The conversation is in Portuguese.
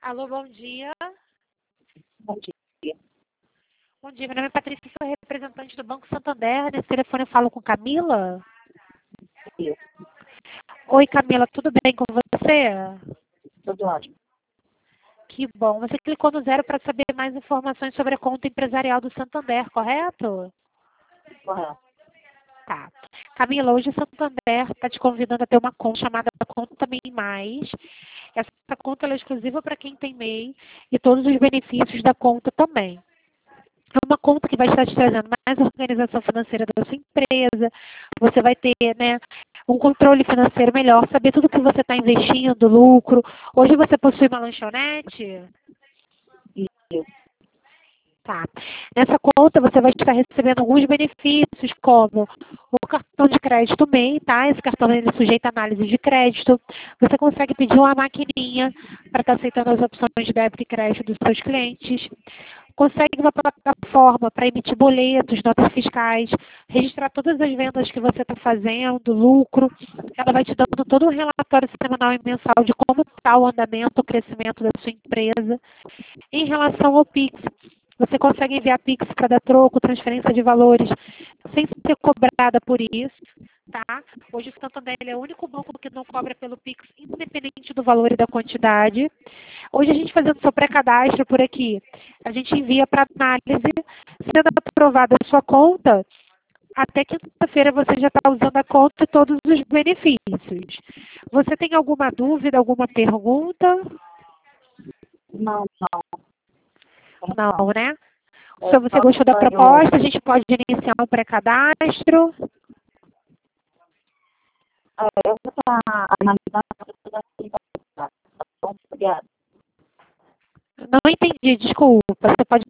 Alô, bom dia. Bom dia. Bom dia, meu nome é Patrícia, sou representante do Banco Santander. Nesse telefone eu falo com Camila. Isso, Oi, Camila, tudo bem com você? tudo ótimo. Que bom. Você clicou no 0 para saber mais informações sobre a conta empresarial do Santander, correto? Correto. Tá. Camila, hoje o Santander está te convidando a ter uma conta chamada Conta MEI Mais. Essa conta ela é exclusiva para quem tem MEI e todos os benefícios da conta também. É uma conta que vai estar te trazendo mais organização financeira da sua empresa. Você vai ter, né, um controle financeiro melhor, saber tudo que você está investindo, lucro. Hoje você possui uma lanchonete? Isso, Tá. Nessa conta você vai estar recebendo alguns benefícios, como o cartão de crédito MEI, tá? Esse cartão ele é sujeito à análise de crédito. Você consegue pedir uma maquininha para estar aceitando as opções de débito e crédito dos seus clientes. Consegue uma plataforma para emitir boletos, notas fiscais, registrar todas as vendas que você está fazendo, lucro. Ela vai te dando todo um relatório semanal e mensal de como está o andamento, o crescimento da sua empresa. Em relação ao Pix, você consegue enviar Pix para dar troco, transferência de valores, sem ser cobrada por isso, tá? Hoje o Santander é o único banco que não cobra pelo Pix, independente do valor e da quantidade. Hoje a gente fazendo seu pré-cadastro por aqui, a gente envia para análise, sendo aprovada a sua conta, até quinta-feira você já está usando a conta e todos os benefícios. Você tem alguma dúvida, alguma pergunta? não. Não, né? É Se você só gostou da para eu, proposta, a gente pode iniciar um pré-cadastro. eu vou estar analisando toda a bom, obrigada. Não entendi, desculpa. Você pode